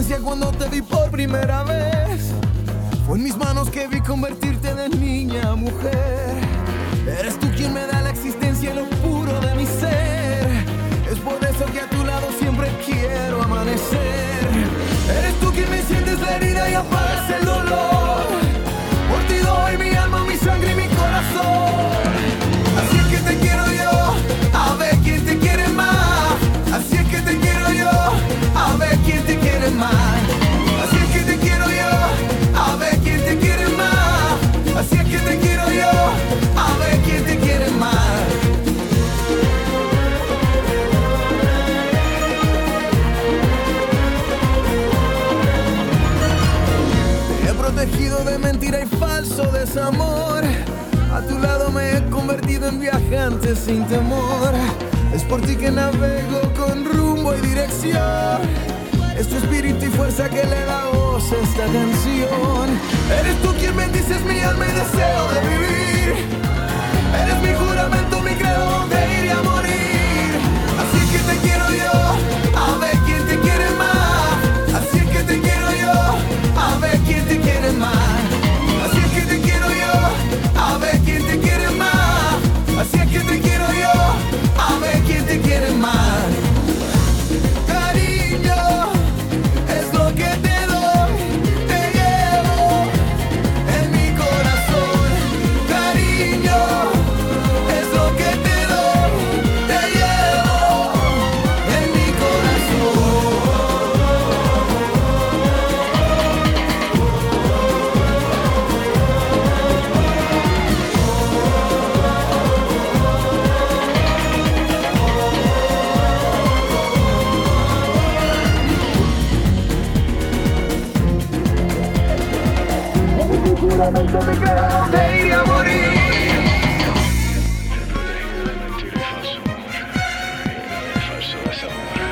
existencia cuando te vi por primera vez. Fue en mis manos que vi convertirte de niña a mujer. Eres tú quien me da la existencia y lo puro de mi ser. Es por eso que a tu lado siempre quiero amanecer. Eres tú quien me sientes la herida y apagas el dolor. Por ti doy mi alma, mi sangre y mi corazón. Así es que te quiero yo, a ver quién te quiere más. Así es que te quiero yo, a ver quién te quiere más. Así es que te quiero yo, a ver quién te quiere más. Así es que te quiero yo, a ver quién te quiere más. Te he protegido de mentira y falso desamor. A tu lado me he convertido en viajante sin temor. Es por ti que navego con rumbo y dirección. Es tu espíritu y fuerza que le da voz a esta canción. Eres tú quien bendices mi alma y deseo de vivir. Eres mi juramento, mi credo, donde ir y a morir. Así es que te quiero yo, a ver quién te quiere más. Así es que te quiero yo, a ver quién te quiere más. Así es que te quiero yo, a ver quién te quiere más. Así es que te quiero yo, a ver quién te quiere más. Cariño, es lo que te doy, te llevo en mi corazón. Cariño, es lo que te doy, te llevo en mi corazón. Juramento, mi credo, donde ir y a morir. Te protege de mentir y falso amor, y de falso desamor.